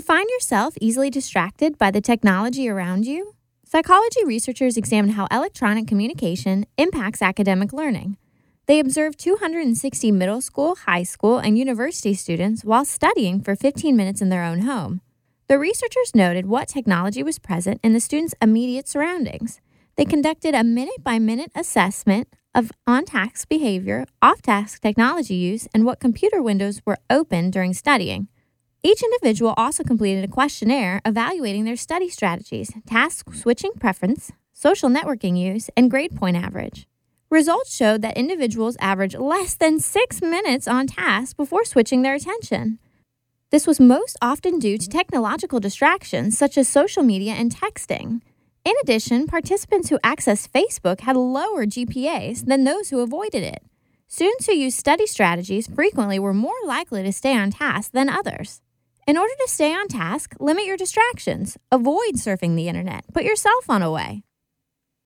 find yourself easily distracted by the technology around you? Psychology researchers examined how electronic communication impacts academic learning. They observed 260 middle school, high school, and university students while studying for 15 minutes in their own home. The researchers noted what technology was present in the students' immediate surroundings. They conducted a minute-by-minute assessment of on-task behavior, off-task technology use, and what computer windows were open during studying. Each individual also completed a questionnaire evaluating their study strategies, task switching preference, social networking use, and grade point average. Results showed that individuals averaged less than 6 minutes on task before switching their attention. This was most often due to technological distractions such as social media and texting. In addition, participants who accessed Facebook had lower GPAs than those who avoided it. Students who used study strategies frequently were more likely to stay on task than others. In order to stay on task, limit your distractions. Avoid surfing the internet. Put your cell phone away.